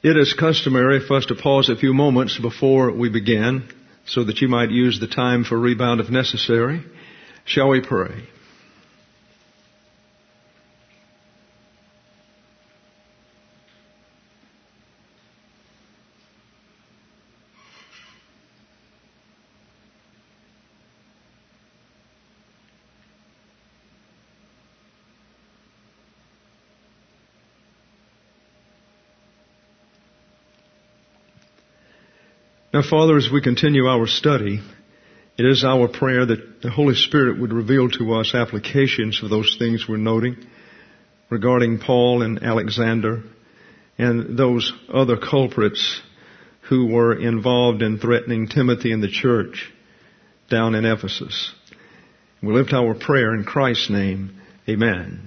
It is customary for us to pause a few moments before we begin so that you might use the time for rebound if necessary. Shall we pray? Now, Father, as we continue our study, it is our prayer that the Holy Spirit would reveal to us applications for those things we're noting regarding Paul and Alexander and those other culprits who were involved in threatening Timothy and the church down in Ephesus. We lift our prayer in Christ's name. Amen.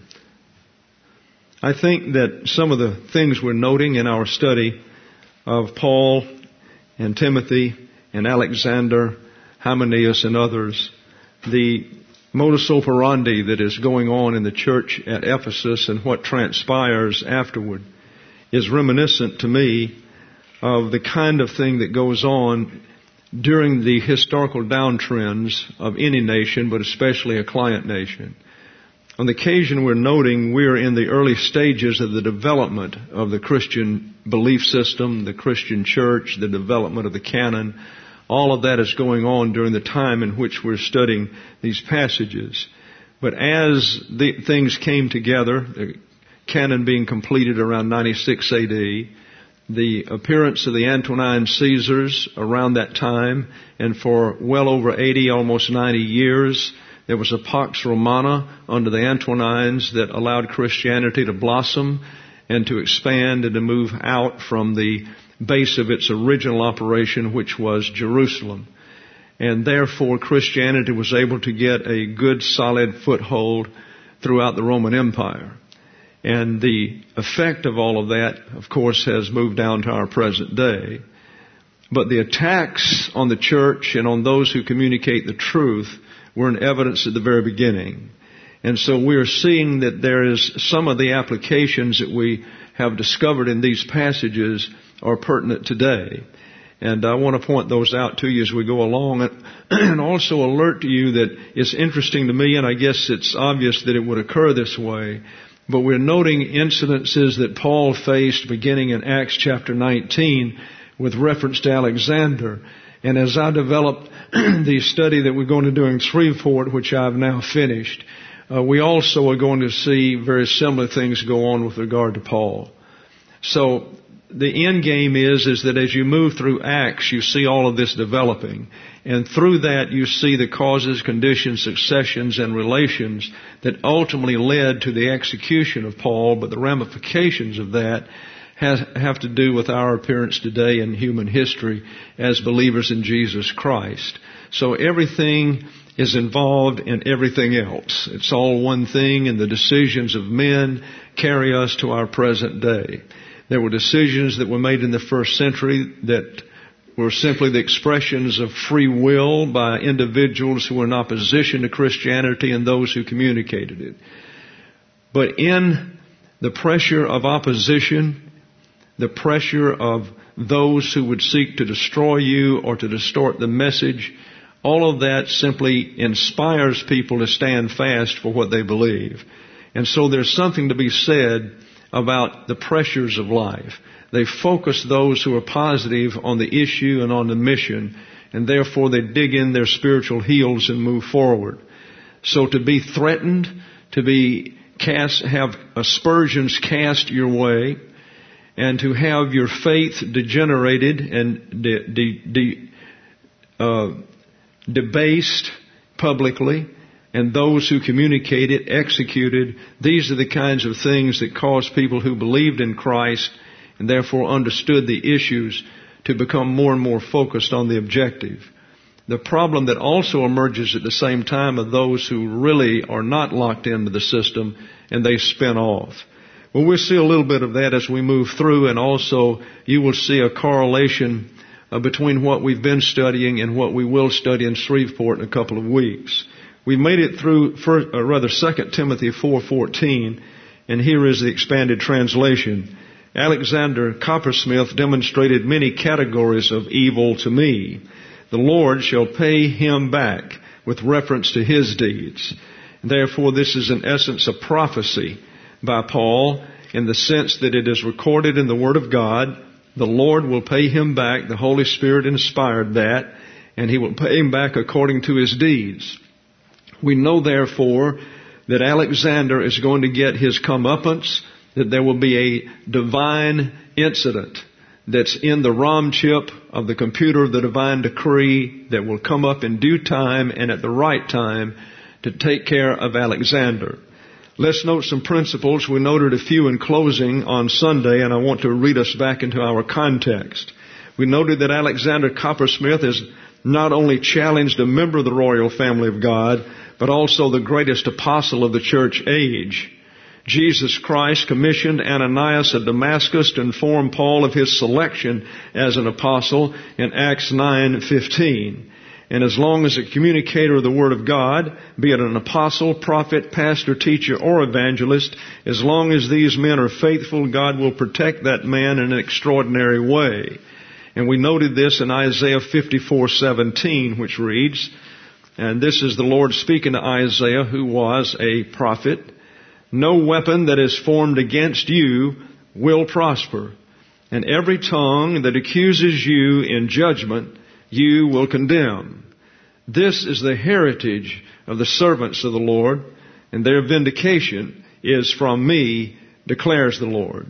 I think that some of the things we're noting in our study of Paul and Timothy and Alexander, Hymenaeus and others, the modus operandi that is going on in the church at Ephesus and what transpires afterward is reminiscent to me of the kind of thing that goes on during the historical downtrends of any nation, but especially a client nation. On the occasion we're noting, we're in the early stages of the development of the Christian belief system, the Christian church, the development of the canon. All of that is going on during the time in which we're studying these passages. But as the things came together, the canon being completed around 96 AD, the appearance of the Antonine Caesars around that time, and for well over 80, almost 90 years, there was a Pax Romana under the Antonines that allowed Christianity to blossom and to expand and to move out from the base of its original operation, which was Jerusalem. And therefore, Christianity was able to get a good, solid foothold throughout the Roman Empire. And the effect of all of that, of course, has moved down to our present day. But the attacks on the church and on those who communicate the truth were in evidence at the very beginning. And so we are seeing that there is some of the applications that we have discovered in these passages are pertinent today. And I want to point those out to you as we go along and also alert to you that it's interesting to me, and I guess it's obvious that it would occur this way, but we're noting incidences that Paul faced beginning in Acts chapter 19 with reference to Alexander. And as I developed the study that we're going to do in Shreveport, which I've now finished, we also are going to see very similar things go on with regard to Paul. So the end game is that as you move through Acts, you see all of this developing. And through that, you see the causes, conditions, successions, and relations that ultimately led to the execution of Paul, but the ramifications of that have to do with our appearance today in human history as believers in Jesus Christ. So everything is involved in everything else. It's all one thing, and the decisions of men carry us to our present day. There were decisions that were made in the first century that were simply the expressions of free will by individuals who were in opposition to Christianity and those who communicated it. But in the pressure of opposition, the pressure of those who would seek to destroy you or to distort the message, all of that simply inspires people to stand fast for what they believe. And so there's something to be said about the pressures of life. They focus those who are positive on the issue and on the mission, and therefore they dig in their spiritual heels and move forward. So to be threatened, to be have aspersions cast your way, and to have your faith degenerated and debased publicly, and those who communicate it executed, these are the kinds of things that cause people who believed in Christ and therefore understood the issues to become more and more focused on the objective. The problem that also emerges at the same time are those who really are not locked into the system and they spin off. Well, we'll see a little bit of that as we move through, and also you will see a correlation between what we've been studying and what we will study in Shreveport in a couple of weeks. We made it through 2 Timothy 4:14, and here is the expanded translation. Alexander Coppersmith demonstrated many categories of evil to me. The Lord shall pay him back with reference to his deeds. Therefore, this is in essence a prophecy by Paul in the sense that it is recorded in the Word of God. The Lord will pay him back. The Holy Spirit inspired that, and he will pay him back according to his deeds. We know, therefore, that Alexander is going to get his comeuppance, that there will be a divine incident that's in the ROM chip of the computer of the divine decree that will come up in due time and at the right time to take care of Alexander. Let's note some principles. We noted a few in closing on Sunday, and I want to read us back into our context. We noted that Alexander Coppersmith has not only challenged a member of the royal family of God, but also the greatest apostle of the church age. Jesus Christ commissioned Ananias of Damascus to inform Paul of his selection as an apostle in Acts 9:15. And as long as a communicator of the Word of God, be it an apostle, prophet, pastor, teacher, or evangelist, as long as these men are faithful, God will protect that man in an extraordinary way. And we noted this in Isaiah 54:17, which reads, and this is the Lord speaking to Isaiah, who was a prophet, no weapon that is formed against you will prosper, and every tongue that accuses you in judgment you will condemn. This is the heritage of the servants of the Lord, and their vindication is from me, declares the Lord.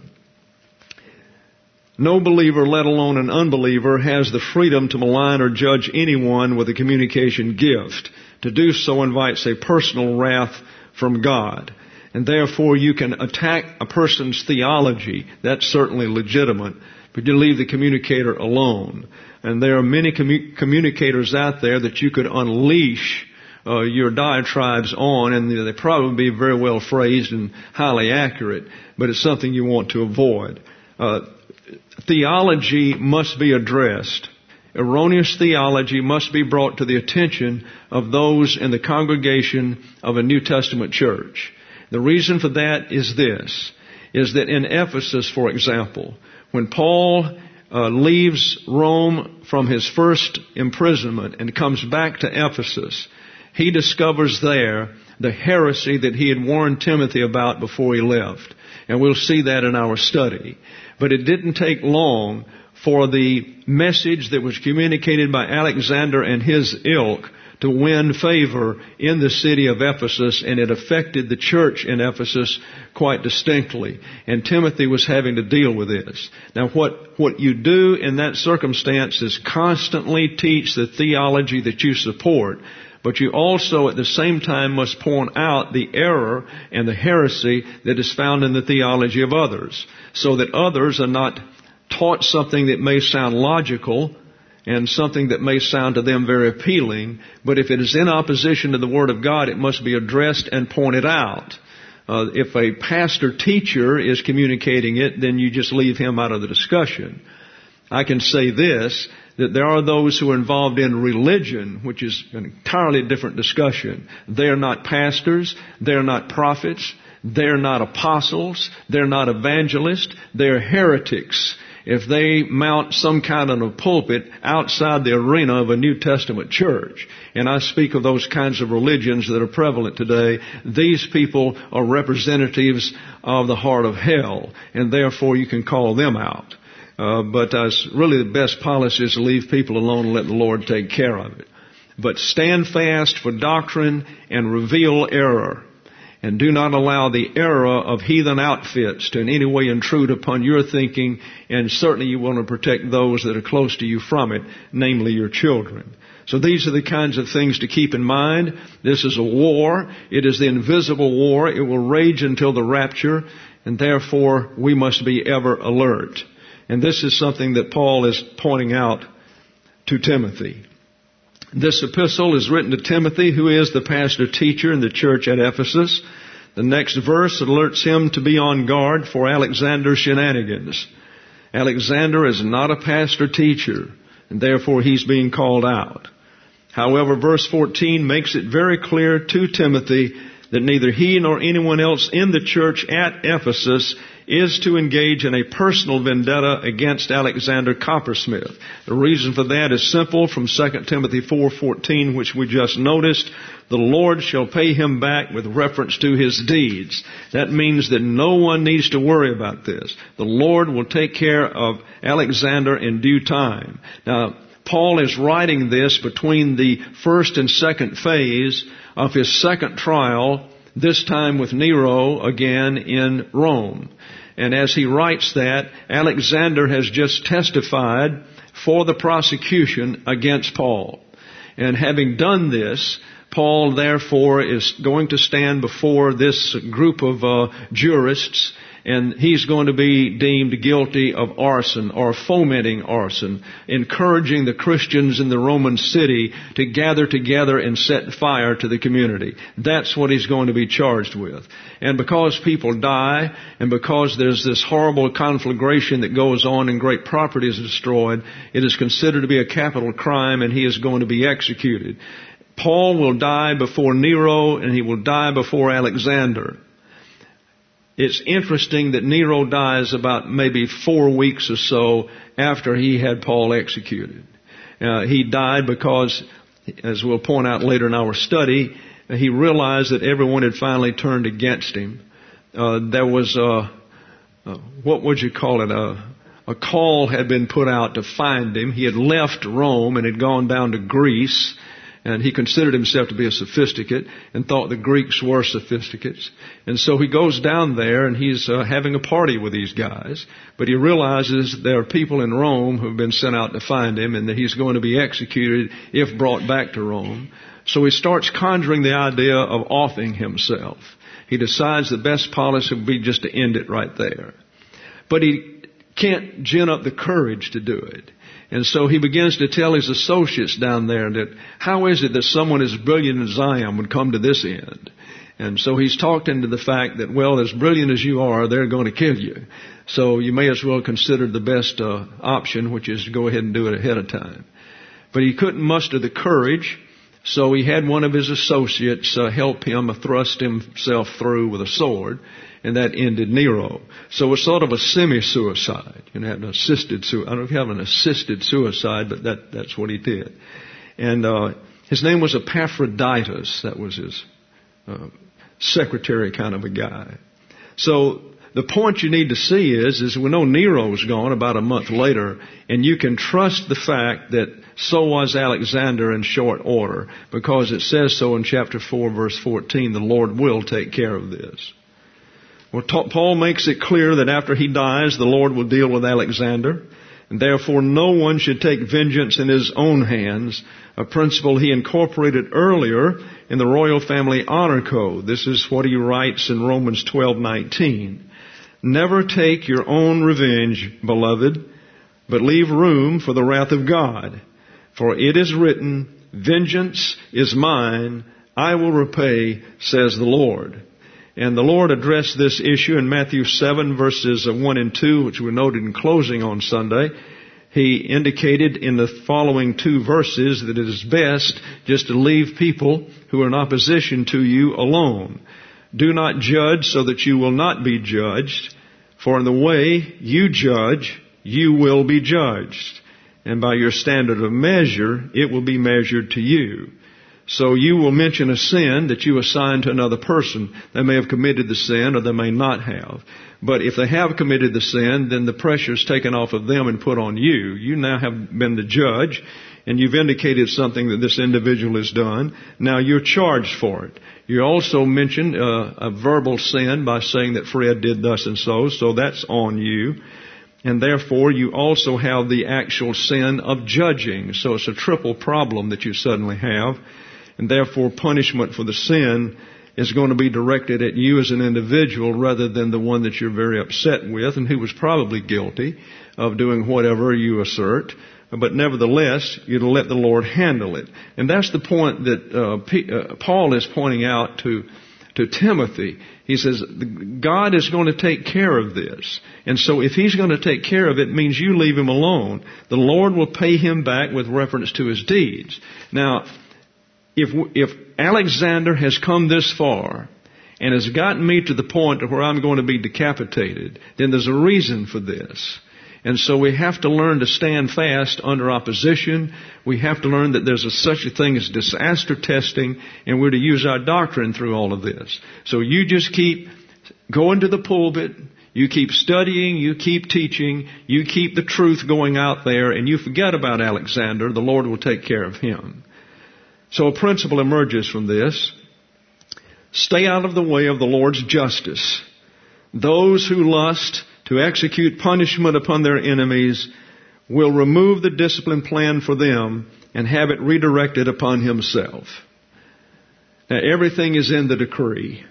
No believer, let alone an unbeliever, has the freedom to malign or judge anyone with a communication gift. To do so invites a personal wrath from God. And therefore you can attack a person's theology. That's certainly legitimate. But you leave the communicator alone. And there are many communicators out there that you could unleash your diatribes on, and they probably be very well phrased and highly accurate, but it's something you want to avoid. Theology must be addressed. Erroneous theology must be brought to the attention of those in the congregation of a New Testament church. The reason for that is this, is that in Ephesus, for example, when Paul leaves Rome from his first imprisonment and comes back to Ephesus, he discovers there the heresy that he had warned Timothy about before he left. And we'll see that in our study. But it didn't take long for the message that was communicated by Alexander and his ilk to win favor in the city of Ephesus, and it affected the church in Ephesus quite distinctly. And Timothy was having to deal with this. Now what you do in that circumstance is constantly teach the theology that you support, but you also at the same time must point out the error and the heresy that is found in the theology of others, so that others are not taught something that may sound logical and something that may sound to them very appealing, but if it is in opposition to the Word of God, it must be addressed and pointed out. If a pastor-teacher is communicating it, then you just leave him out of the discussion. I can say this, that there are those who are involved in religion, which is an entirely different discussion. They're not pastors, they're not prophets, they're not apostles, they're not evangelists, they're heretics if they mount some kind of a pulpit outside the arena of a New Testament church. And I speak of those kinds of religions that are prevalent today. These people are representatives of the heart of hell, and therefore you can call them out. But really the best policy is to leave people alone and let the Lord take care of it. But stand fast for doctrine and reveal error. And do not allow the error of heathen outfits to in any way intrude upon your thinking, and certainly you want to protect those that are close to you from it, namely your children. So these are the kinds of things to keep in mind. This is a war. It is the invisible war. It will rage until the rapture, and therefore we must be ever alert. And this is something that Paul is pointing out to Timothy. This epistle is written to Timothy, who is the pastor-teacher in the church at Ephesus. The next verse alerts him to be on guard for Alexander's shenanigans. Alexander is not a pastor-teacher, and therefore he's being called out. However, verse 14 makes it very clear to Timothy that neither he nor anyone else in the church at Ephesus is to engage in a personal vendetta against Alexander Coppersmith. The reason for that is simple from 2 Timothy 4:14, which we just noticed. The Lord shall pay him back with reference to his deeds. That means that no one needs to worry about this. The Lord will take care of Alexander in due time. Now, Paul is writing this between the first and second phase of his second trial, this time with Nero again in Rome. And as he writes that, Alexander has just testified for the prosecution against Paul. And having done this, Paul therefore is going to stand before this group of jurists, and he's going to be deemed guilty of arson or fomenting arson, encouraging the Christians in the Roman city to gather together and set fire to the community. That's what he's going to be charged with. And because people die, and because there's this horrible conflagration that goes on and great property is destroyed, it is considered to be a capital crime, and he is going to be executed. Paul will die before Nero, and he will die before Alexander. It's interesting that Nero dies about maybe 4 weeks or so after he had Paul executed. He died because, as we'll point out later in our study, he realized that everyone had finally turned against him. There was what would you call it? A call had been put out to find him. He had left Rome and had gone down to Greece. And he considered himself to be a sophisticate and thought the Greeks were sophisticates. And so he goes down there and he's having a party with these guys. But he realizes there are people in Rome who have been sent out to find him and that he's going to be executed if brought back to Rome. So he starts conjuring the idea of offing himself. He decides the best policy would be just to end it right there. But he can't gin up the courage to do it. And so he begins to tell his associates down there that how is it that someone as brilliant as I am would come to this end? And so he's talked into the fact that, well, as brilliant as you are, they're going to kill you. So you may as well consider the best option, which is to go ahead and do it ahead of time. But he couldn't muster the courage, so he had one of his associates help him thrust himself through with a sword. And that ended Nero. So it's sort of a semi-suicide. You know, an assisted suicide. I don't know if you have an assisted suicide, but that's what he did. And his name was Epaphroditus. That was his secretary kind of a guy. So the point you need to see is we know Nero's gone about a month later, and you can trust the fact that so was Alexander in short order, because it says so in chapter 4, verse 14, the Lord will take care of this. Well, Paul makes it clear that after he dies, the Lord will deal with Alexander, and therefore no one should take vengeance in his own hands, a principle he incorporated earlier in the royal family honor code. This is what he writes in Romans 12:19. Never take your own revenge, beloved, but leave room for the wrath of God. For it is written, vengeance is mine, I will repay, says the Lord. And the Lord addressed this issue in Matthew 7 verses 1 and 2, which were noted in closing on Sunday. He indicated in the following 2 verses that it is best just to leave people who are in opposition to you alone. Do not judge so that you will not be judged, for in the way you judge, you will be judged. And by your standard of measure, it will be measured to you. So you will mention a sin that you assign to another person. They may have committed the sin or they may not have. But if they have committed the sin, then the pressure is taken off of them and put on you. You now have been the judge, and you've indicated something that this individual has done. Now you're charged for it. You also mentioned a verbal sin by saying that Fred did thus and so that's on you. And therefore, you also have the actual sin of judging. So it's a triple problem that you suddenly have. And therefore, punishment for the sin is going to be directed at you as an individual rather than the one that you're very upset with and who was probably guilty of doing whatever you assert. But nevertheless, you'll let the Lord handle it. And that's the point that Paul is pointing out to Timothy. He says, God is going to take care of this. And so if He's going to take care of it, it means you leave Him alone. The Lord will pay him back with reference to his deeds. Now, if Alexander has come this far and has gotten me to the point where I'm going to be decapitated, then there's a reason for this. And so we have to learn to stand fast under opposition. We have to learn that there's such a thing as disaster testing, and we're to use our doctrine through all of this. So you just keep going to the pulpit, you keep studying, you keep teaching, you keep the truth going out there, and you forget about Alexander. The Lord will take care of him. So a principle emerges from this. Stay out of the way of the Lord's justice. Those who lust to execute punishment upon their enemies will remove the discipline plan for them and have it redirected upon himself. Now, everything is in the decree.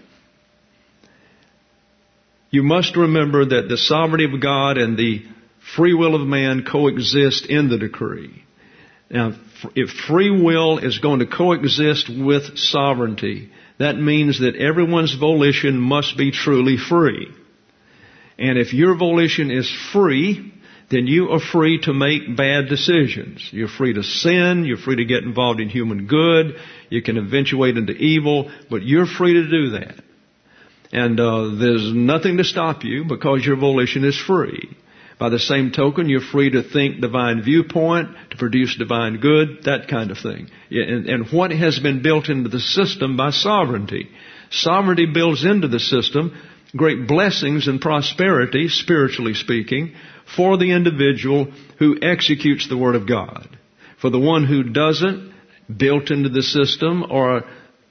You must remember that the sovereignty of God and the free will of man coexist in the decree. Now, if free will is going to coexist with sovereignty, that means that everyone's volition must be truly free. And if your volition is free, then you are free to make bad decisions. You're free to sin. You're free to get involved in human good. You can eventuate into evil, but you're free to do that. And there's nothing to stop you because your volition is free. By the same token, you're free to think divine viewpoint, to produce divine good, that kind of thing. And what has been built into the system by sovereignty? Sovereignty builds into the system great blessings and prosperity, spiritually speaking, for the individual who executes the Word of God. For the one who doesn't, built into the system are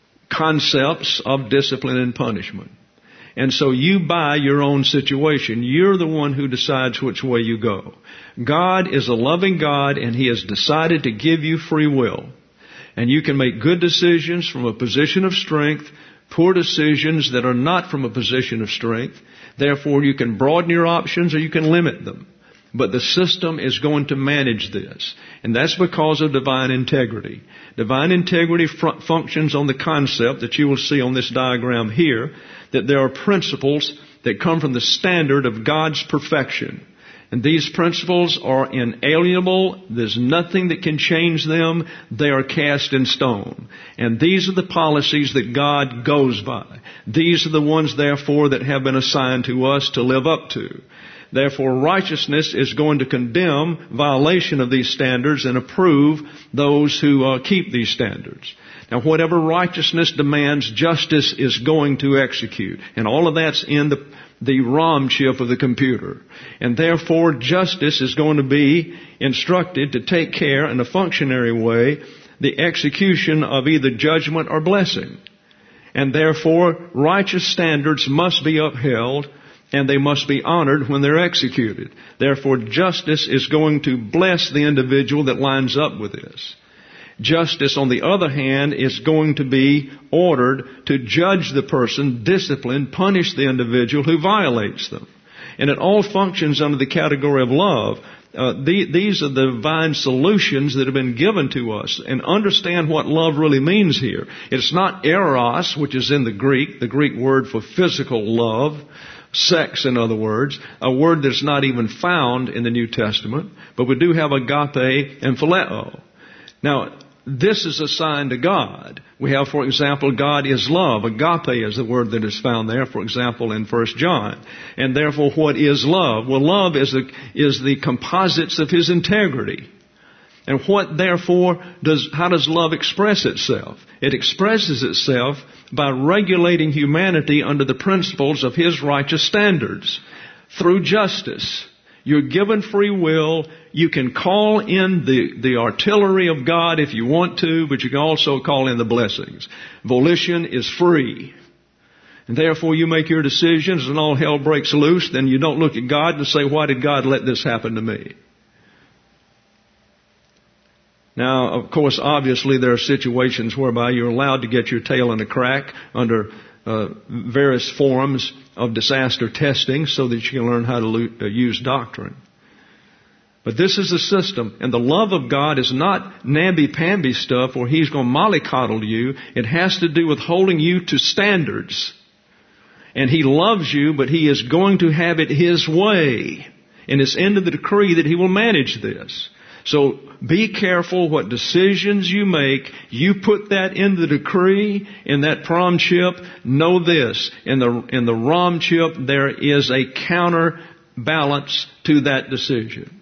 concepts of discipline and punishment. And so you buy your own situation. You're the one who decides which way you go. God is a loving God, and He has decided to give you free will. And you can make good decisions from a position of strength, poor decisions that are not from a position of strength. Therefore, you can broaden your options or you can limit them. But the system is going to manage this. And that's because of divine integrity. Divine integrity functions on the concept that you will see on this diagram here, that there are principles that come from the standard of God's perfection. And these principles are inalienable. There's nothing that can change them. They are cast in stone. And these are the policies that God goes by. These are the ones, therefore, that have been assigned to us to live up to. Therefore, righteousness is going to condemn violation of these standards and approve those who keep these standards. Now, whatever righteousness demands, justice is going to execute. And all of that's in the ROM chip of the computer. And therefore, justice is going to be instructed to take care in a functionary way the execution of either judgment or blessing. And therefore, righteous standards must be upheld, and they must be honored when they're executed. Therefore, justice is going to bless the individual that lines up with this. Justice, on the other hand, is going to be ordered to judge the person, discipline, punish the individual who violates them. And it all functions under the category of love. These are the divine solutions that have been given to us. And understand what love really means here. It's not eros, which is in the Greek word for physical love, sex, in other words, a word that's not even found in the New Testament. But we do have agape and phileo. Now, this is assigned to God. We have, for example, God is love. Agape is the word that is found there, for example, in 1 John. And therefore, what is love? Well, love is the composites of His integrity. And what, therefore, how does love express itself? It expresses itself by regulating humanity under the principles of His righteous standards through justice. You're given free will. You can call in the artillery of God if you want to, but you can also call in the blessings. Volition is free. And therefore you make your decisions and all hell breaks loose. Then you don't look at God and say, why did God let this happen to me? Now, of course, obviously there are situations whereby you're allowed to get your tail in a crack under various forms of disaster testing so that you can learn how to use doctrine. But this is the system, and the love of God is not namby-pamby stuff where He's going to mollycoddle you. It has to do with holding you to standards. And He loves you, but He is going to have it His way. And it's into the decree that He will manage this. So be careful what decisions you make. You put that in the decree, in that prom chip. Know this, in the rom chip there is a counterbalance to that decision.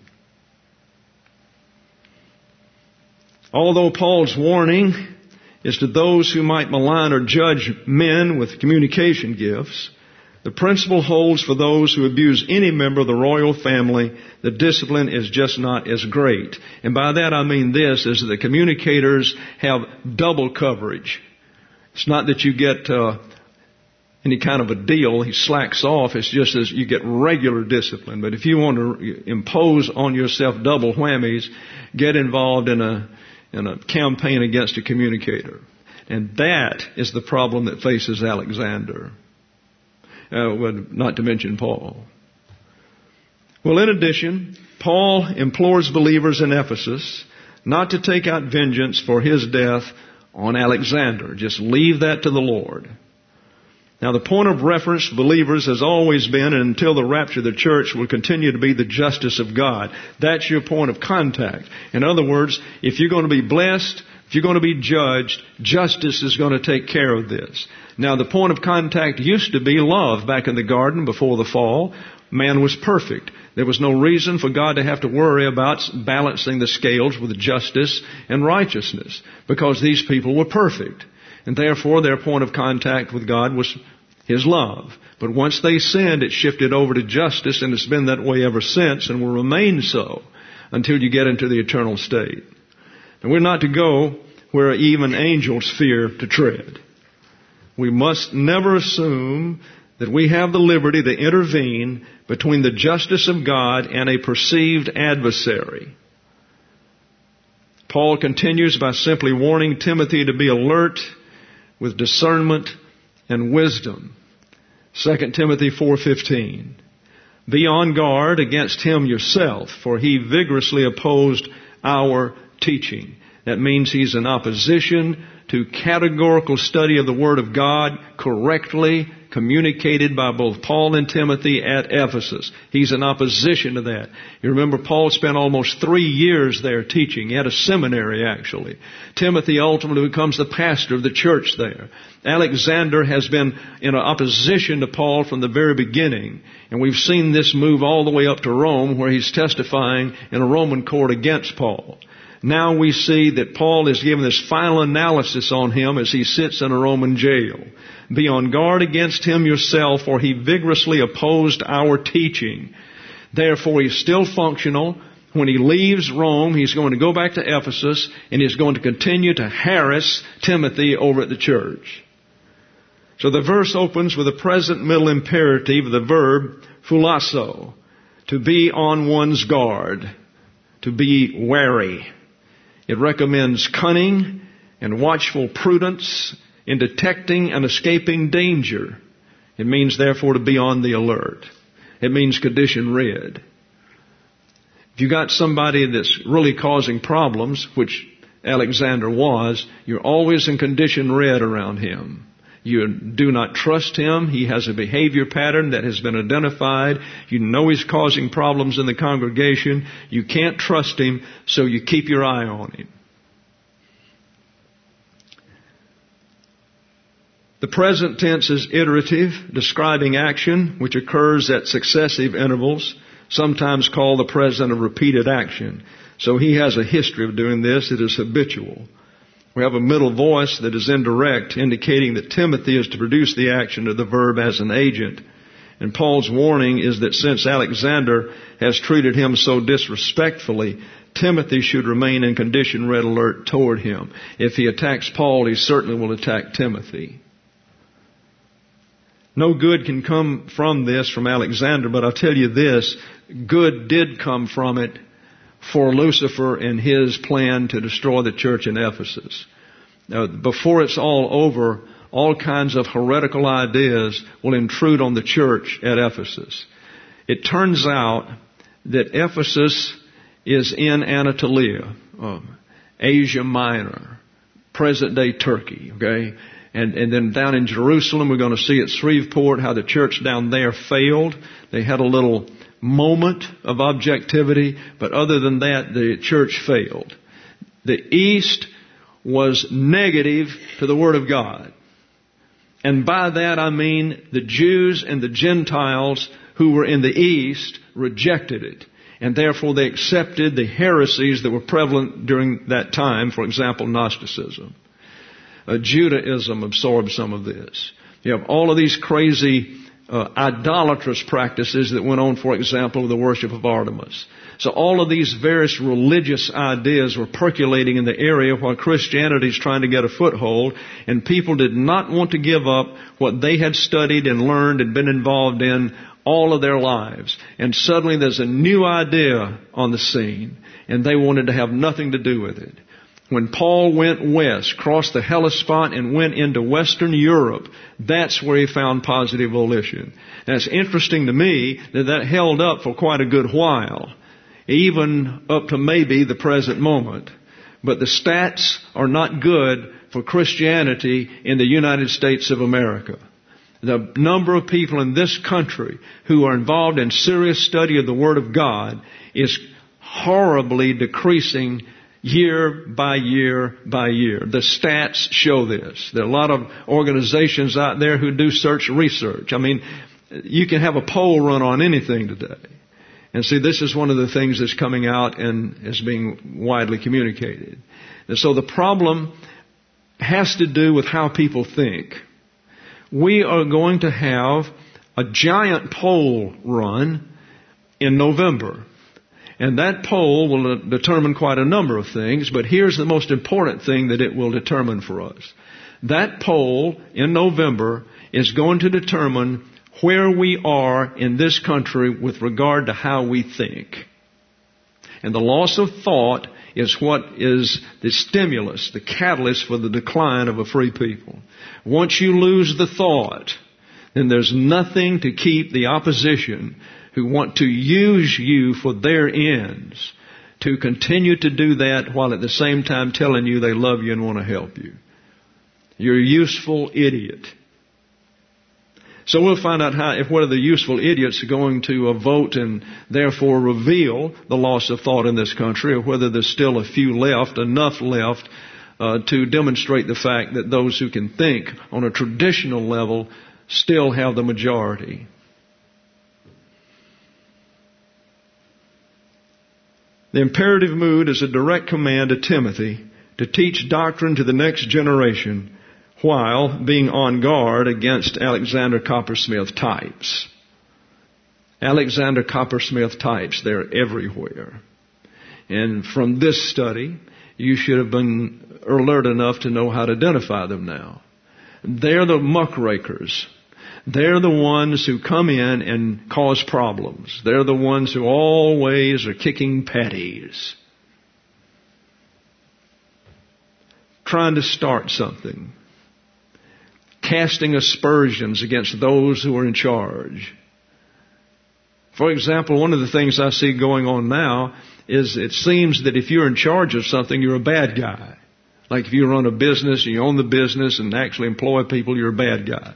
Although Paul's warning is to those who might malign or judge men with communication gifts, the principle holds for those who abuse any member of the royal family. The discipline is just not as great. And by that I mean this, is that the communicators have double coverage. It's not that you get any kind of a deal, he slacks off. It's just as you get regular discipline. But if you want to impose on yourself double whammies, get involved in a campaign against a communicator. And that is the problem that faces Alexander. Not to mention Paul. Well, in addition, Paul implores believers in Ephesus not to take out vengeance for his death on Alexander. Just leave that to the Lord. Now, the point of reference for believers has always been, and until the rapture of the church, will continue to be the justice of God. That's your point of contact. In other words, if you're going to be blessed, if you're going to be judged, justice is going to take care of this. Now, the point of contact used to be love back in the garden before the fall. Man was perfect. There was no reason for God to have to worry about balancing the scales with justice and righteousness because these people were perfect. And therefore, their point of contact with God was His love. But once they sinned, it shifted over to justice, and it's been that way ever since and will remain so until you get into the eternal state. And we're not to go where even angels fear to tread. We must never assume that we have the liberty to intervene between the justice of God and a perceived adversary. Paul continues by simply warning Timothy to be alert with discernment and wisdom. 2 Timothy 4:15. Be on guard against him yourself, for he vigorously opposed our teaching. That means he's in opposition to categorical study of the Word of God correctly communicated by both Paul and Timothy at Ephesus. He's in opposition to that. You remember Paul spent almost 3 years there teaching. He had a seminary actually. Timothy ultimately becomes the pastor of the church there. Alexander has been in opposition to Paul from the very beginning. And we've seen this move all the way up to Rome where he's testifying in a Roman court against Paul. Now we see that Paul is giving this final analysis on him as he sits in a Roman jail. Be on guard against him yourself, for he vigorously opposed our teaching. Therefore, he's still functional. When he leaves Rome, he's going to go back to Ephesus, and he's going to continue to harass Timothy over at the church. So the verse opens with a present middle imperative of the verb phulasso, to be on one's guard, to be wary. It recommends cunning and watchful prudence in detecting and escaping danger. It means, therefore, to be on the alert. It means condition red. If you got somebody that's really causing problems, which Alexander was, you're always in condition red around him. You do not trust him. He has a behavior pattern that has been identified. You know he's causing problems in the congregation. You can't trust him, so you keep your eye on him. The present tense is iterative, describing action which occurs at successive intervals, sometimes called the present of repeated action. So he has a history of doing this. It is habitual. We have a middle voice that is indirect, indicating that Timothy is to produce the action of the verb as an agent. And Paul's warning is that since Alexander has treated him so disrespectfully, Timothy should remain in condition red alert toward him. If he attacks Paul, he certainly will attack Timothy. No good can come from this from Alexander, but I'll tell you this, good did come from it for Lucifer and his plan to destroy the church in Ephesus. Now, before it's all over, all kinds of heretical ideas will intrude on the church at Ephesus. It turns out that Ephesus is in Anatolia, Asia Minor, present-day Turkey, okay? And then down in Jerusalem, we're going to see at Shreveport how the church down there failed. They had a little moment of objectivity, but other than that, the church failed. The East was negative to the Word of God. And by that I mean the Jews and the Gentiles who were in the East rejected it. And therefore they accepted the heresies that were prevalent during that time, for example, Gnosticism. Judaism absorbed some of this. You have all of these crazy idolatrous practices that went on, for example, the worship of Artemis. So all of these various religious ideas were percolating in the area while Christianity is trying to get a foothold, and people did not want to give up what they had studied and learned and been involved in all of their lives. And suddenly there's a new idea on the scene, and they wanted to have nothing to do with it. When Paul went west, crossed the Hellespont and went into Western Europe, that's where he found positive volition. And it's interesting to me that held up for quite a good while, even up to maybe the present moment. But the stats are not good for Christianity in the United States of America. The number of people in this country who are involved in serious study of the Word of God is horribly decreasing year by year by year. The stats show this. There are a lot of organizations out there who do search research. I mean, you can have a poll run on anything today. And see, this is one of the things that's coming out and is being widely communicated. And so the problem has to do with how people think. We are going to have a giant poll run in November. And that poll will determine quite a number of things, but here's the most important thing that it will determine for us. That poll in November is going to determine where we are in this country with regard to how we think. And the loss of thought is what is the stimulus, the catalyst for the decline of a free people. Once you lose the thought, then there's nothing to keep the opposition who want to use you for their ends to continue to do that while at the same time telling you they love you and want to help you. You're a useful idiot. So we'll find out whether the useful idiots are going to vote and therefore reveal the loss of thought in this country, or whether there's still a few left, enough left to demonstrate the fact that those who can think on a traditional level still have the majority. The imperative mood is a direct command to Timothy to teach doctrine to the next generation while being on guard against Alexander Coppersmith types. Alexander Coppersmith types, they're everywhere. And from this study, you should have been alert enough to know how to identify them now. They're the muckrakers. They're the ones who come in and cause problems. They're the ones who always are kicking patties, trying to start something, casting aspersions against those who are in charge. For example, one of the things I see going on now is it seems that if you're in charge of something, you're a bad guy. Like if you run a business and you own the business and actually employ people, you're a bad guy.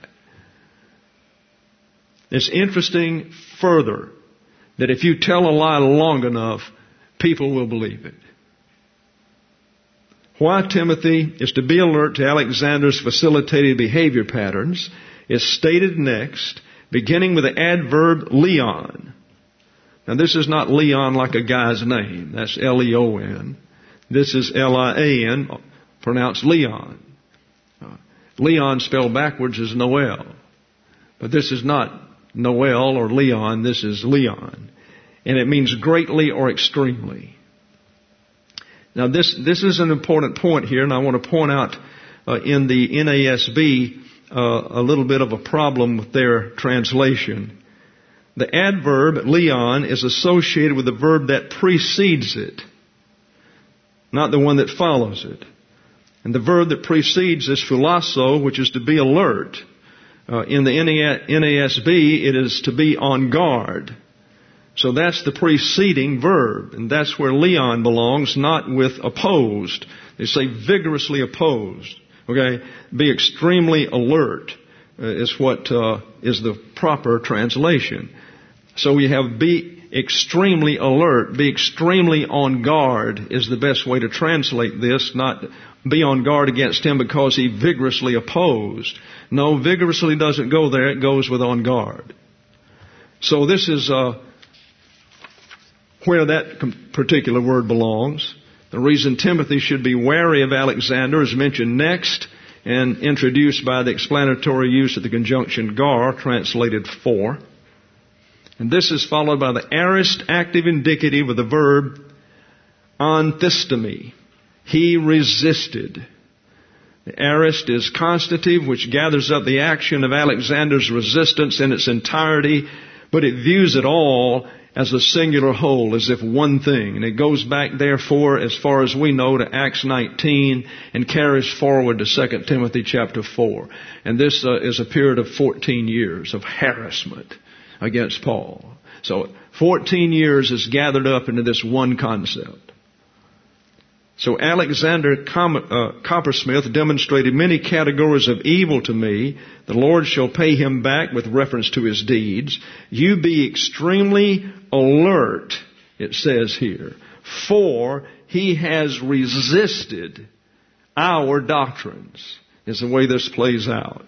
It's interesting further that if you tell a lie long enough, people will believe it. Why Timothy is to be alert to Alexander's facilitated behavior patterns is stated next, beginning with the adverb Leon. Now this is not Leon like a guy's name. That's L-E-O-N. This is L-I-A-N, pronounced Leon. Leon spelled backwards is Noel. But this is not Noel or Leon, this is Leon. And it means greatly or extremely. Now this is an important point here, and I want to point out in the NASB a little bit of a problem with their translation. The adverb Leon is associated with the verb that precedes it, not the one that follows it. And the verb that precedes is phulasso, which is to be alert. In the NASB, it is to be on guard. So that's the preceding verb, and that's where Leon belongs, not with opposed. They say vigorously opposed. Okay? Be extremely alert is what is the proper translation. So we have be extremely alert, be extremely on guard is the best way to translate this, not be on guard against him because he vigorously opposed. No, vigorously doesn't go there, it goes with on guard. So this is where that particular word belongs. The reason Timothy should be wary of Alexander is mentioned next and introduced by the explanatory use of the conjunction gar, translated for. And this is followed by the aorist active indicative of the verb anthistemi. He resisted. The aorist is constative, which gathers up the action of Alexander's resistance in its entirety, but it views it all as a singular whole, as if one thing. And it goes back, therefore, as far as we know, to Acts 19 and carries forward to 2 Timothy chapter 4. And this is a period of 14 years of harassment against Paul. So 14 years is gathered up into this one concept. So Alexander Coppersmith demonstrated many categories of evil to me. The Lord shall pay him back with reference to his deeds. You be extremely alert, it says here, for he has resisted our doctrines, is the way this plays out.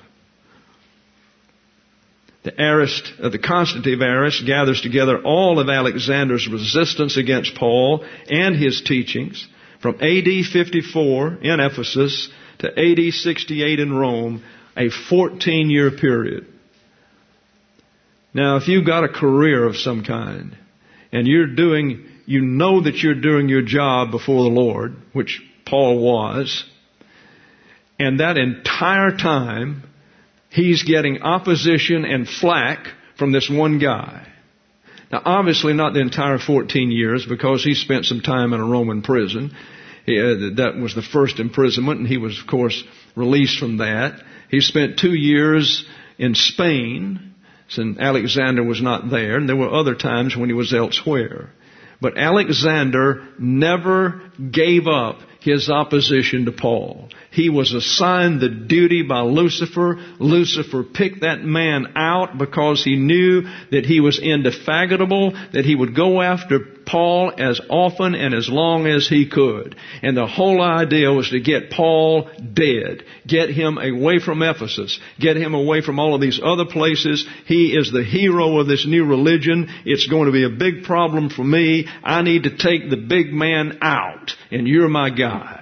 The constative aorist gathers together all of Alexander's resistance against Paul and his teachings from AD 54 in Ephesus to AD 68 in Rome, a 14-year period. Now, if you've got a career of some kind and you know that you're doing your job before the Lord, which Paul was, and that entire time he's getting opposition and flack from this one guy. Now, obviously not the entire 14 years because he spent some time in a Roman prison. That was the first imprisonment, and he was, of course, released from that. He spent 2 years in Spain, since Alexander was not there, and there were other times when he was elsewhere. But Alexander never gave up his opposition to Paul. He was assigned the duty by Lucifer. Lucifer picked that man out because he knew that he was indefatigable, that he would go after Paul as often and as long as he could. And the whole idea was to get Paul dead, get him away from Ephesus, get him away from all of these other places. He is the hero of this new religion. It's going to be a big problem for me. I need to take the big man out, and you're my guy.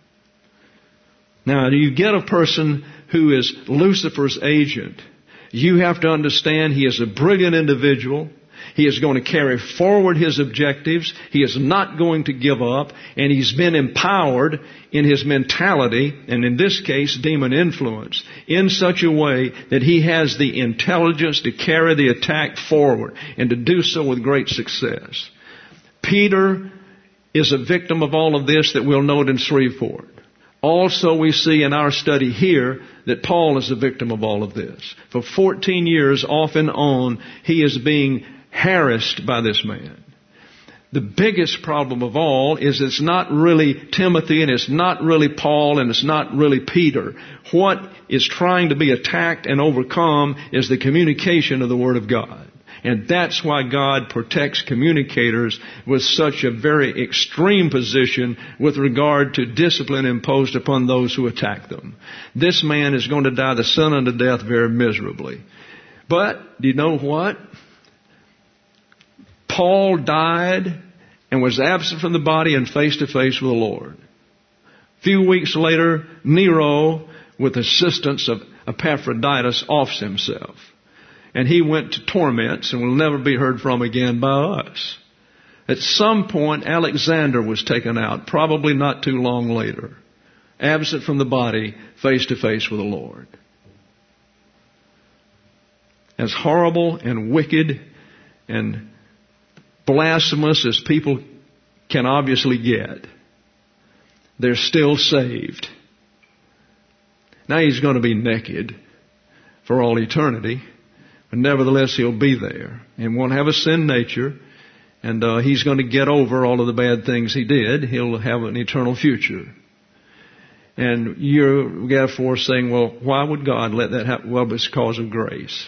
Now, you get a person who is Lucifer's agent. You have to understand he is a brilliant individual. He is going to carry forward his objectives. He is not going to give up. And he's been empowered in his mentality, and in this case, demon influence, in such a way that he has the intelligence to carry the attack forward and to do so with great success. Peter is a victim of all of this that we'll note in Shreveport. Also, we see in our study here that Paul is a victim of all of this. For 14 years, off and on, he is being harassed by this man. The biggest problem of all is it's not really Timothy, and it's not really Paul, and it's not really Peter. What is trying to be attacked and overcome is the communication of the Word of God. And that's why God protects communicators with such a very extreme position with regard to discipline imposed upon those who attack them. This man is going to die the sin unto death very miserably. But, do you know what? Paul died and was absent from the body and face to face with the Lord. A few weeks later, Nero, with assistance of Epaphroditus, offs himself. And he went to torments and will never be heard from again by us. At some point, Alexander was taken out, probably not too long later, absent from the body, face to face with the Lord. As horrible and wicked and blasphemous as people can obviously get, they're still saved. Now he's going to be naked for all eternity. But nevertheless, he'll be there and won't have a sin nature. And he's going to get over all of the bad things he did. He'll have an eternal future. And you're therefore saying, well, why would God let that happen? Well, it's because of grace.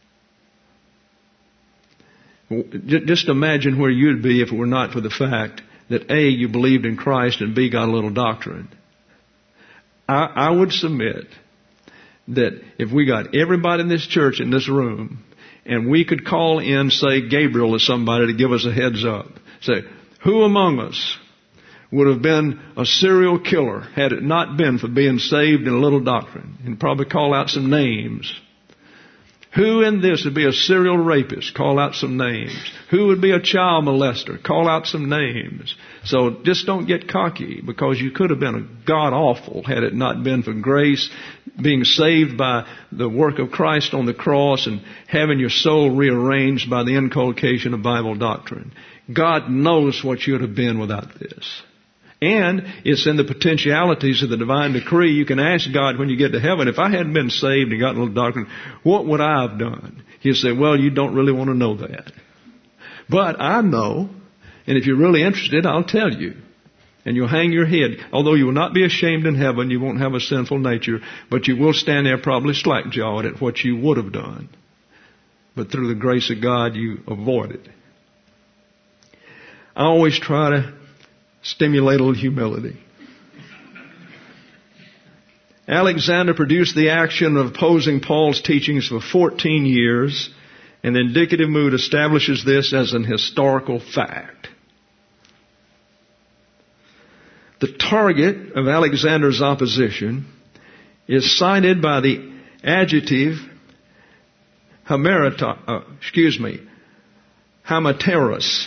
Just imagine where you'd be if it were not for the fact that A, you believed in Christ, and B, got a little doctrine. I would submit that if we got everybody in this church in this room, and we could call in, say, Gabriel or somebody to give us a heads up, say, who among us would have been a serial killer had it not been for being saved in a little doctrine? And probably call out some names. Who in this would be a serial rapist? Call out some names. Who would be a child molester? Call out some names. So just don't get cocky, because you could have been a god-awful had it not been for grace, being saved by the work of Christ on the cross, and having your soul rearranged by the inculcation of Bible doctrine. God knows what you would have been without this. And it's in the potentialities of the divine decree. You can ask God when you get to heaven, if I hadn't been saved and gotten a little doctrine, what would I have done? He'll say, well, you don't really want to know that. But I know, and if you're really interested, I'll tell you. And you'll hang your head. Although you will not be ashamed in heaven, you won't have a sinful nature, but you will stand there probably slack-jawed at what you would have done. But through the grace of God, you avoid it. I always try to stimulate a little humility. Alexander produced the action of opposing Paul's teachings for 14 years, and the indicative mood establishes this as an historical fact. The target of Alexander's opposition is cited by the adjective hameteros.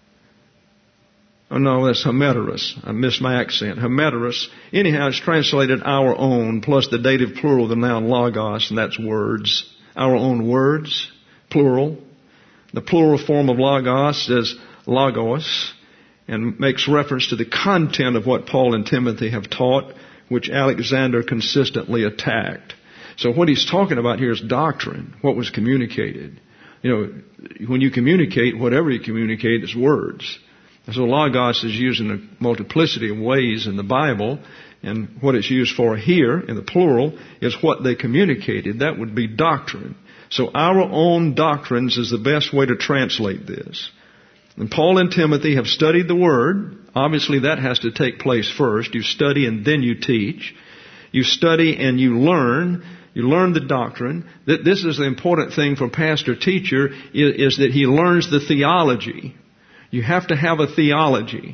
Oh no, that's Hameteros. I missed my accent. Hameteros. Anyhow, it's translated our own, plus the dative plural of the noun logos, and that's words. Our own words, plural. The plural form of logos is logos, and makes reference to the content of what Paul and Timothy have taught, which Alexander consistently attacked. So what he's talking about here is doctrine, what was communicated. You know, when you communicate, whatever you communicate is words. So logos is used in a multiplicity of ways in the Bible, and what it's used for here in the plural is what they communicated. That would be doctrine. So our own doctrines is the best way to translate this. And Paul and Timothy have studied the Word. Obviously that has to take place first. You study and then you teach. You study and you learn. You learn the doctrine. This is the important thing for pastor-teacher is that he learns the theology. You have to have a theology.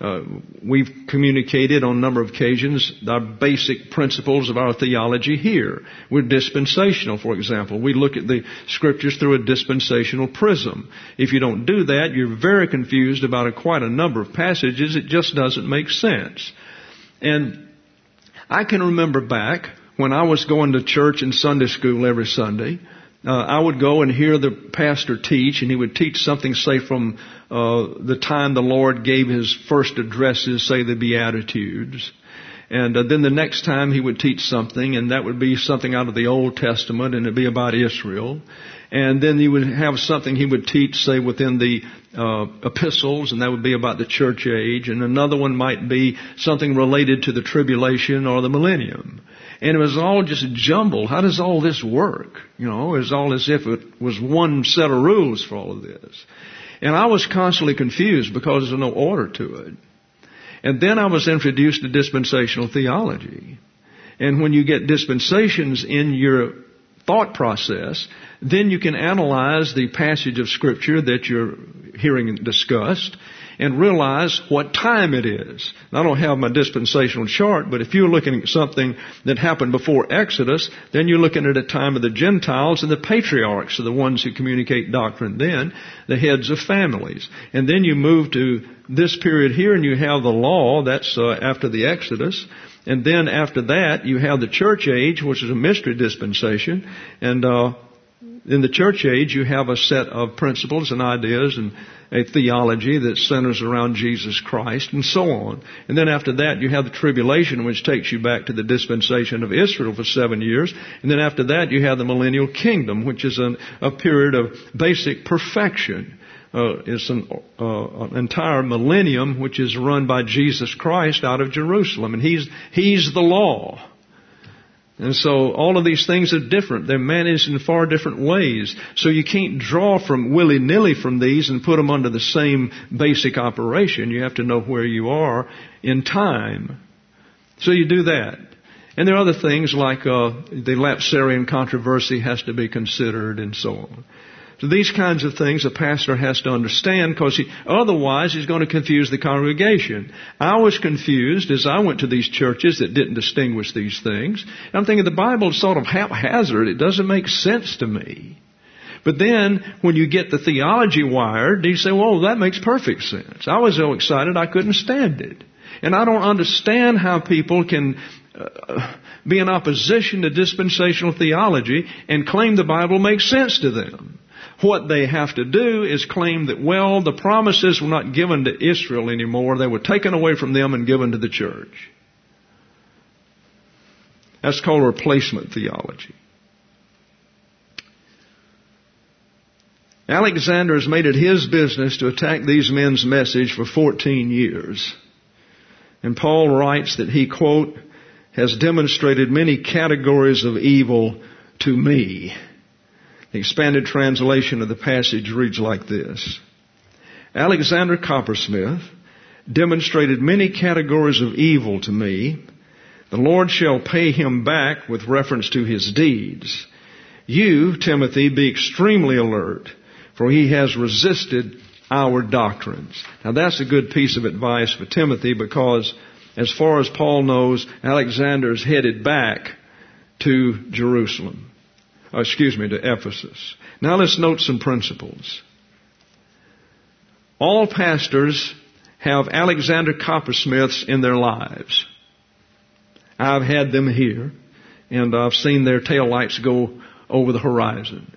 We've communicated on a number of occasions our basic principles of our theology here. We're dispensational, for example. We look at the Scriptures through a dispensational prism. If you don't do that, you're very confused about quite a number of passages. It just doesn't make sense. And I can remember back when I was going to church and Sunday school every Sunday. I would go and hear the pastor teach, and he would teach something, say, from the time the Lord gave His first addresses, say the Beatitudes. And then the next time he would teach something, and that would be something out of the Old Testament, and it'd be about Israel. And then he would have something he would teach, say, within the epistles, and that would be about the church age. And another one might be something related to the tribulation or the millennium. And it was all just jumbled. How does all this work? You know, it's all as if it was one set of rules for all of this. And I was constantly confused because there's no order to it. And then I was introduced to dispensational theology. And when you get dispensations in your thought process, then you can analyze the passage of Scripture that you're hearing discussed and realize what time it is. Now, I don't have my dispensational chart, but if you're looking at something that happened before Exodus, then you're looking at a time of the Gentiles, and the patriarchs are the ones who communicate doctrine then, the heads of families. And then you move to this period here, and you have the law, that's after the Exodus. And then after that, you have the church age, which is a mystery dispensation. And in the church age, you have a set of principles and ideas and a theology that centers around Jesus Christ and so on. And then after that, you have the tribulation, which takes you back to the dispensation of Israel for 7 years. And then after that, you have the millennial kingdom, which is a period of basic perfection. is an entire millennium which is run by Jesus Christ out of Jerusalem. And He's the law. And so all of these things are different. They're managed in far different ways. So you can't draw from willy-nilly from these and put them under the same basic operation. You have to know where you are in time. So you do that. And there are other things like the Lapsarian controversy has to be considered and so on. So these kinds of things a pastor has to understand, because otherwise he's going to confuse the congregation. I was confused as I went to these churches that didn't distinguish these things. I'm thinking the Bible is sort of haphazard. It doesn't make sense to me. But then when you get the theology wired, you say, well, that makes perfect sense. I was so excited I couldn't stand it. And I don't understand how people can be in opposition to dispensational theology and claim the Bible makes sense to them. What they have to do is claim that, well, the promises were not given to Israel anymore. They were taken away from them and given to the church. That's called replacement theology. Alexander has made it his business to attack these men's message for 14 years. And Paul writes that he, quote, has demonstrated many categories of evil to me. The expanded translation of the passage reads like this. Alexander Coppersmith demonstrated many categories of evil to me. The Lord shall pay him back with reference to his deeds. You, Timothy, be extremely alert, for he has resisted our doctrines. Now that's a good piece of advice for Timothy, because as far as Paul knows, Alexander is headed back to Jerusalem. To Ephesus. Now let's note some principles. All pastors have Alexander Coppersmiths in their lives. I've had them here, and I've seen their taillights go over the horizon.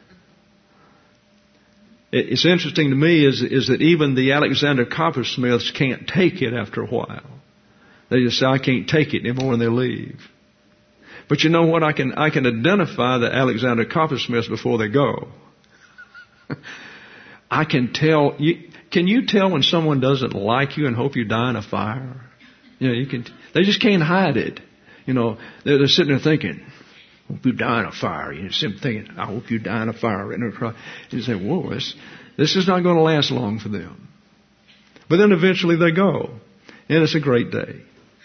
It's interesting to me is that even the Alexander Coppersmiths can't take it after a while. They just say, I can't take it anymore, and they leave. But you know what? I can identify the Alexander Coppersmiths before they go. I can tell. Can you tell when someone doesn't like you and hope you die in a fire? You know, you can. They just can't hide it. You know, they're sitting there thinking, "Hope you die in a fire." You know, sitting thinking, "I hope you die in a fire." And you say, "Whoa, this is not going to last long for them." But then eventually they go, and it's a great day.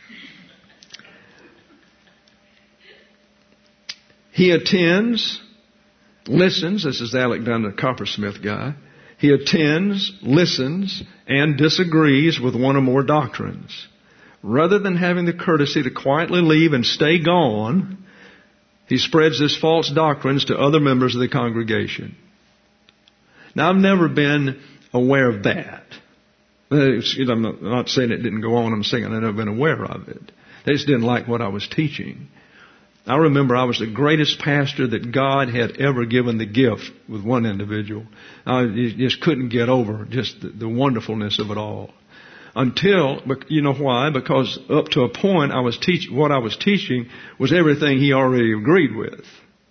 He attends, listens. This is the Alexander Coppersmith guy. He attends, listens, and disagrees with one or more doctrines. Rather than having the courtesy to quietly leave and stay gone, he spreads his false doctrines to other members of the congregation. Now, I've never been aware of that. I'm not saying it didn't go on. I'm saying I've never been aware of it. They just didn't like what I was teaching. I remember I was the greatest pastor that God had ever given the gift with one individual. I just couldn't get over just the wonderfulness of it all. Until, you know why? Because up to a point what I was teaching was everything he already agreed with.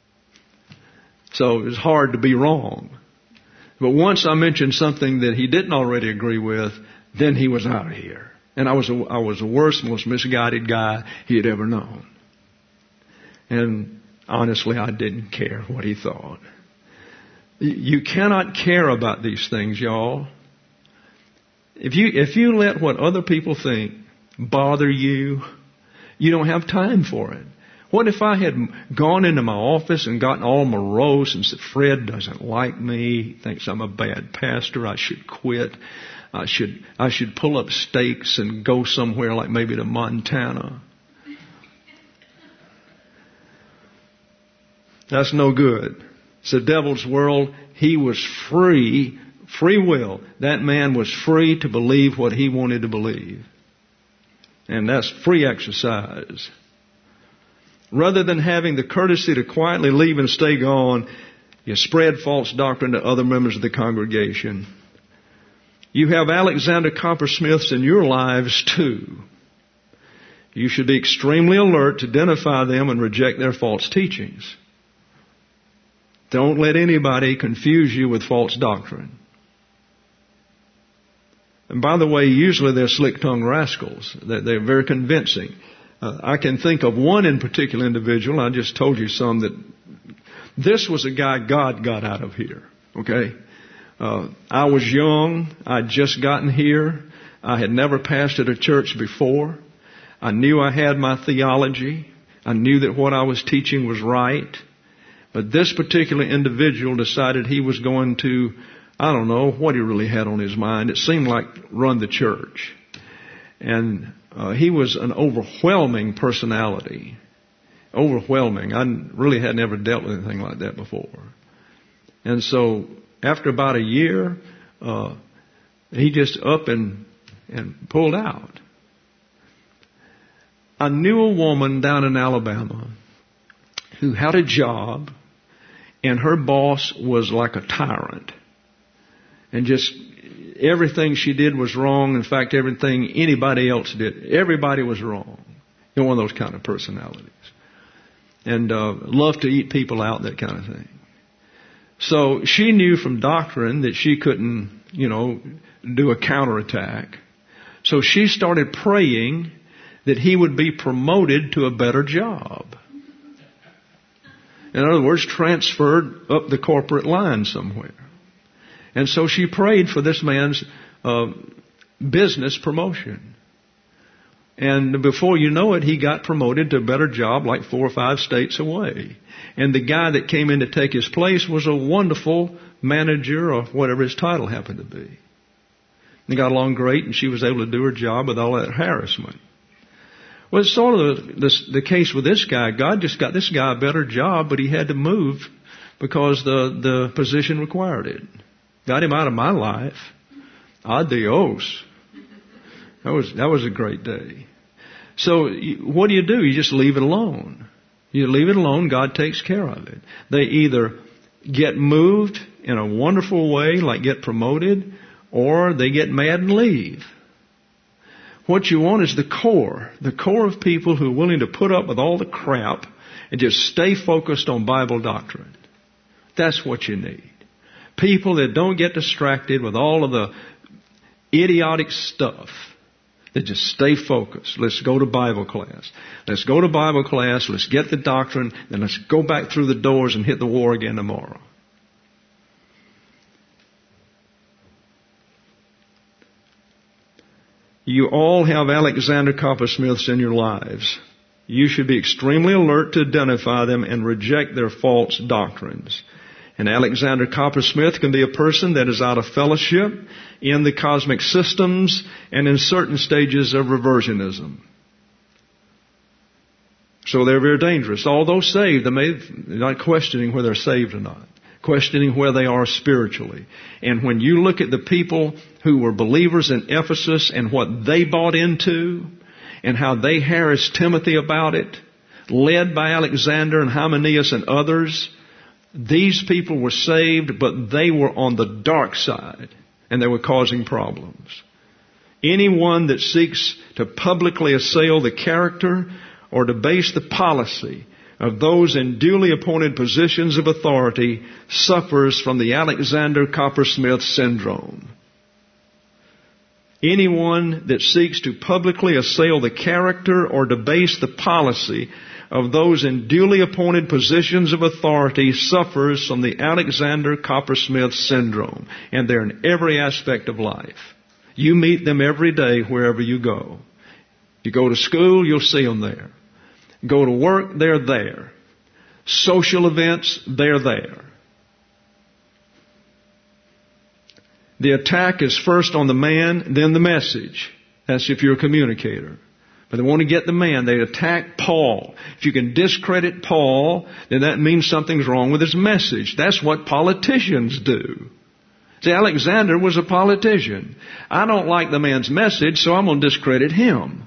So it was hard to be wrong. But once I mentioned something that he didn't already agree with, then he was out of here. And I was the worst, most misguided guy he had ever known. And honestly, I didn't care what he thought. You cannot care about these things, y'all. If you let what other people think bother you, you don't have time for it. What if I had gone into my office and gotten all morose and said, Fred doesn't like me, thinks I'm a bad pastor, I should quit, I should pull up stakes and go somewhere like maybe to Montana. That's no good. It's the devil's world. He was free will. That man was free to believe what he wanted to believe. And that's free exercise. Rather than having the courtesy to quietly leave and stay gone, you spread false doctrine to other members of the congregation. You have Alexander Coppersmiths in your lives too. You should be extremely alert to identify them and reject their false teachings. Don't let anybody confuse you with false doctrine. And by the way, usually they're slick-tongued rascals. They're very convincing. I can think of one in particular individual. I just told you some that this was a guy God got out of here. Okay? I was young. I'd just gotten here. I had never pastored a church before. I knew I had my theology. I knew that what I was teaching was right. But this particular individual decided he was going to, I don't know what he really had on his mind. It seemed like run the church. And he was an overwhelming personality. Overwhelming. I really had never dealt with anything like that before. And so after about a year, he just up and pulled out. I knew a woman down in Alabama who had a job, and her boss was like a tyrant. And just everything she did was wrong. In fact, everything anybody else did, everybody was wrong. One of those kind of personalities. And loved to eat people out, that kind of thing. So she knew from doctrine that she couldn't, do a counterattack. So she started praying that he would be promoted to a better job. In other words, transferred up the corporate line somewhere. And so she prayed for this man's business promotion. And before you know it, he got promoted to a better job like 4 or 5 states away. And the guy that came in to take his place was a wonderful manager or whatever his title happened to be. They got along great, and she was able to do her job with all that harassment. Well, it's sort of the case with this guy. God just got this guy a better job, but he had to move because the position required it. Got him out of my life. Adios. That was a great day. So what do? You just leave it alone. You leave it alone, God takes care of it. They either get moved in a wonderful way, like get promoted, or they get mad and leave. What you want is the core of people who are willing to put up with all the crap and just stay focused on Bible doctrine. That's what you need. People that don't get distracted with all of the idiotic stuff. They just stay focused. Let's go to Bible class. Let's go to Bible class. Let's get the doctrine. Then let's go back through the doors and hit the war again tomorrow. You all have Alexander Coppersmiths in your lives. You should be extremely alert to identify them and reject their false doctrines. And Alexander Coppersmith can be a person that is out of fellowship in the cosmic systems and in certain stages of reversionism. So they're very dangerous. Although saved, they're not questioning whether they're saved or not. Questioning where they are spiritually. And when you look at the people who were believers in Ephesus and what they bought into and how they harassed Timothy about it, led by Alexander and Hymenaeus and others, these people were saved, but they were on the dark side and they were causing problems. Anyone that seeks to publicly assail the character or debase the policy of those in duly appointed positions of authority suffers from the Alexander Coppersmith syndrome. Anyone that seeks to publicly assail the character or debase the policy of those in duly appointed positions of authority suffers from the Alexander Coppersmith syndrome. And they're in every aspect of life. You meet them every day wherever you go. You go to school, you'll see them there. Go to work, they're there. Social events, they're there. The attack is first on the man, then the message. That's if you're a communicator. But they want to get the man. They attack Paul. If you can discredit Paul, then that means something's wrong with his message. That's what politicians do. See, Alexander was a politician. I don't like the man's message, so I'm going to discredit him.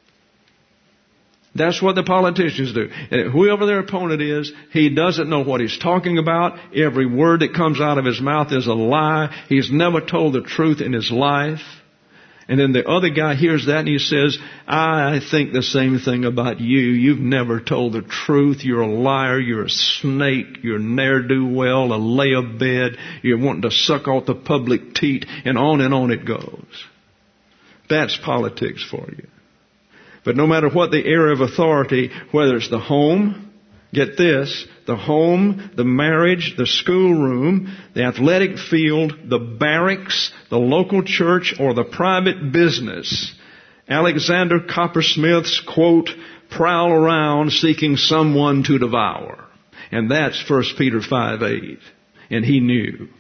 That's what the politicians do. And whoever their opponent is, he doesn't know what he's talking about. Every word that comes out of his mouth is a lie. He's never told the truth in his life. And then the other guy hears that and he says, I think the same thing about you. You've never told the truth. You're a liar. You're a snake. You're a ne'er-do-well, a lay-a-bed. You're wanting to suck off the public teat, and on it goes. That's politics for you. But no matter what the area of authority, whether it's the home, get this, the home, the marriage, the schoolroom, the athletic field, the barracks, the local church, or the private business, Alexander Coppersmith's, quote, prowl around seeking someone to devour. And that's 1 Peter 5:8. And he knew.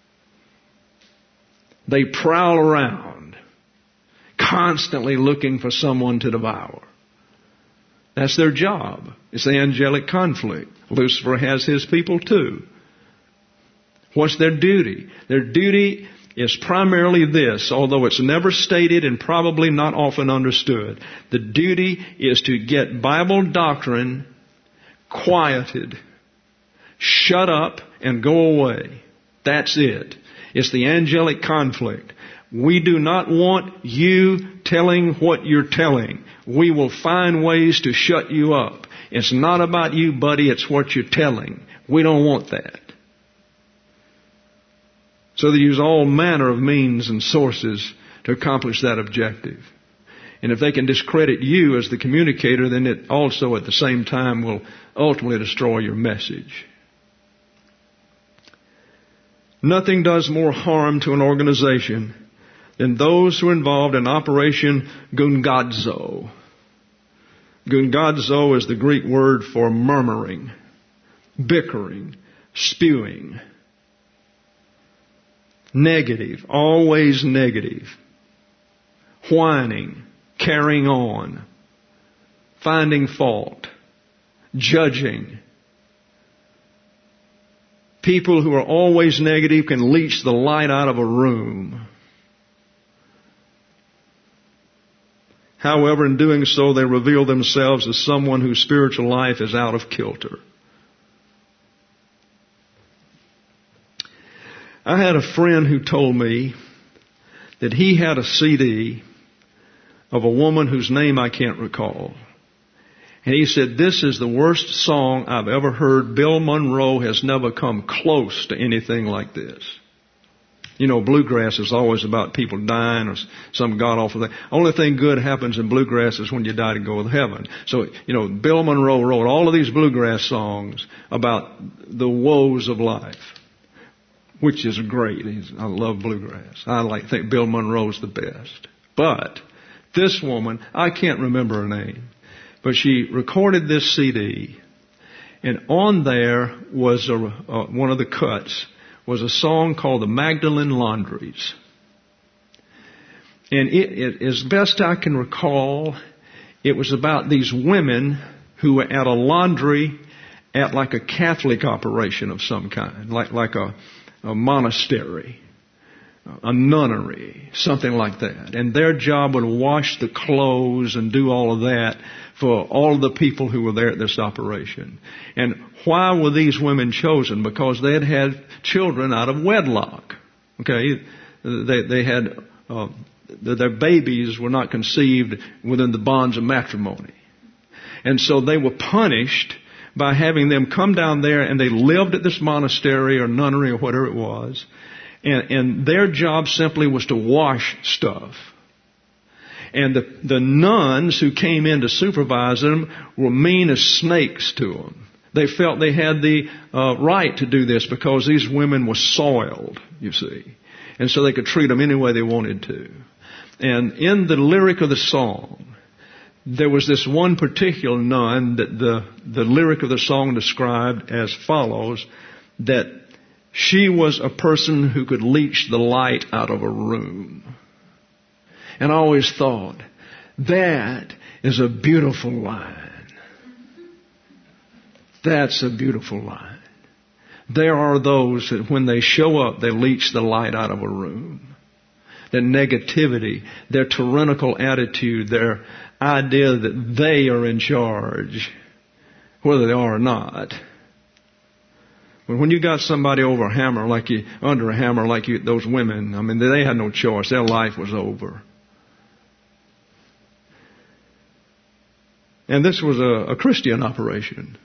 They prowl around, constantly looking for someone to devour. That's their job. It's the angelic conflict. Lucifer has his people too. What's their duty? Their duty is primarily this, although it's never stated and probably not often understood. The duty is to get Bible doctrine quieted, shut up, and go away. That's it. It's the angelic conflict. We do not want you telling what you're telling. We will find ways to shut you up. It's not about you, buddy. It's what you're telling. We don't want that. So they use all manner of means and sources to accomplish that objective. And if they can discredit you as the communicator, then it also at the same time will ultimately destroy your message. Nothing does more harm to an organization than those who are involved in Operation Gungadzo. Gungadzo is the Greek word for murmuring, bickering, spewing. Negative, always negative. Whining, carrying on, finding fault, judging. People who are always negative can leech the light out of a room. However, in doing so, they reveal themselves as someone whose spiritual life is out of kilter. I had a friend who told me that he had a CD of a woman whose name I can't recall. And he said, this is the worst song I've ever heard. Bill Monroe has never come close to anything like this. You know, bluegrass is always about people dying or some god-awful thing. Only thing good happens in bluegrass is when you die to go to heaven. So, you know, Bill Monroe wrote all of these bluegrass songs about the woes of life, which is great. I love bluegrass. I think Bill Monroe's the best. But this woman, I can't remember her name, but she recorded this CD, and on there was one of the cuts was a song called the Magdalene Laundries. And it, as best I can recall, it was about these women who were at a laundry at like a Catholic operation of some kind, like a monastery, a nunnery, something like that. And their job would wash the clothes and do all of that for all of the people who were there at this operation. And why were these women chosen? Because they had had children out of wedlock. Okay, they had their babies were not conceived within the bonds of matrimony, and so they were punished by having them come down there, and they lived at this monastery or nunnery or whatever it was, and their job simply was to wash stuff. And the nuns who came in to supervise them were mean as snakes to them. They felt they had the right to do this because these women were soiled, you see. And so they could treat them any way they wanted to. And in the lyric of the song, there was this one particular nun that the lyric of the song described as follows, that she was a person who could leech the light out of a room. And I always thought, that is a beautiful line. That's a beautiful line. There are those that when they show up, they leech the light out of a room. Their negativity, their tyrannical attitude, their idea that they are in charge, whether they are or not. But when you got somebody over a hammer like you, under a hammer like you, those women, I mean, they had no choice. Their life was over. And this was a Christian operation.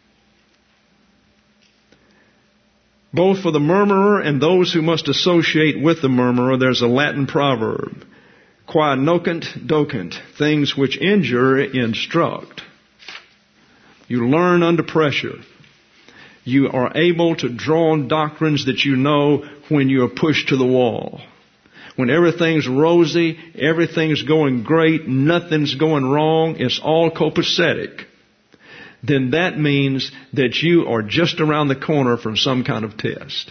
Both for the murmurer and those who must associate with the murmurer, there's a Latin proverb, Qua nocent docent, things which injure instruct. You learn under pressure. You are able to draw on doctrines that you know when you are pushed to the wall. When everything's rosy, everything's going great, nothing's going wrong, it's all copacetic, then that means that you are just around the corner from some kind of test.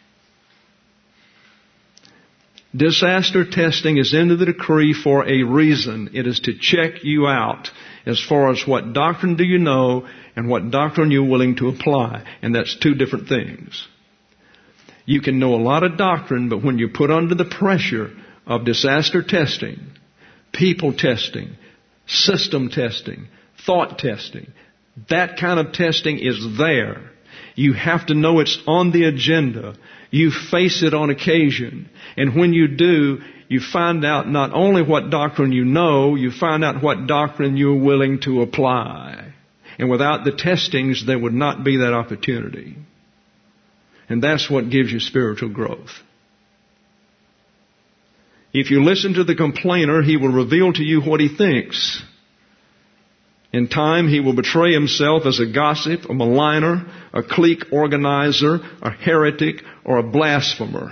Disaster testing is into the decree for a reason. It is to check you out as far as what doctrine do you know and what doctrine you're willing to apply. And that's two different things. You can know a lot of doctrine, but when you're put under the pressure of disaster testing, people testing, system testing, thought testing, that kind of testing is there. You have to know it's on the agenda. You face it on occasion. And when you do, you find out not only what doctrine you know, you find out what doctrine you're willing to apply. And without the testings, there would not be that opportunity. And that's what gives you spiritual growth. If you listen to the complainer, he will reveal to you what he thinks. In time, he will betray himself as a gossip, a maligner, a clique organizer, a heretic, or a blasphemer.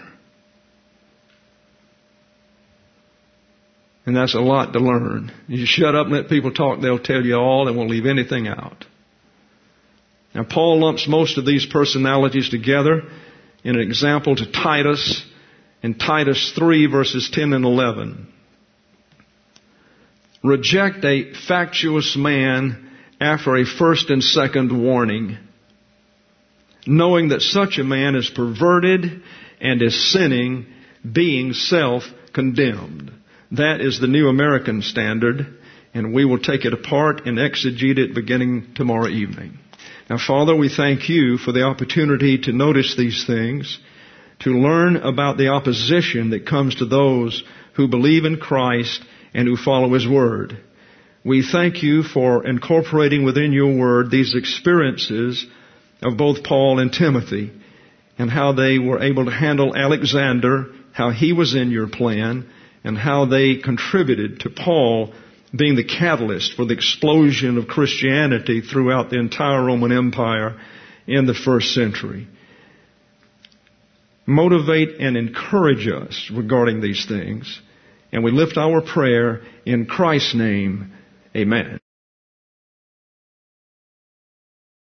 And that's a lot to learn. You shut up and let people talk, they'll tell you all and won't leave anything out. Now, Paul lumps most of these personalities together in an example to Titus in Titus 3, verses 10 and 11. Reject a factious man after a first and second warning, knowing that such a man is perverted and is sinning, being self-condemned. That is the New American Standard, and we will take it apart and exegete it beginning tomorrow evening. Now, Father, we thank you for the opportunity to notice these things, to learn about the opposition that comes to those who believe in Christ and who follow His Word. We thank you for incorporating within your Word these experiences of both Paul and Timothy and how they were able to handle Alexander, how he was in your plan, and how they contributed to Paul being the catalyst for the explosion of Christianity throughout the entire Roman Empire in the first century. Motivate and encourage us regarding these things. And we lift our prayer in Christ's name. Amen.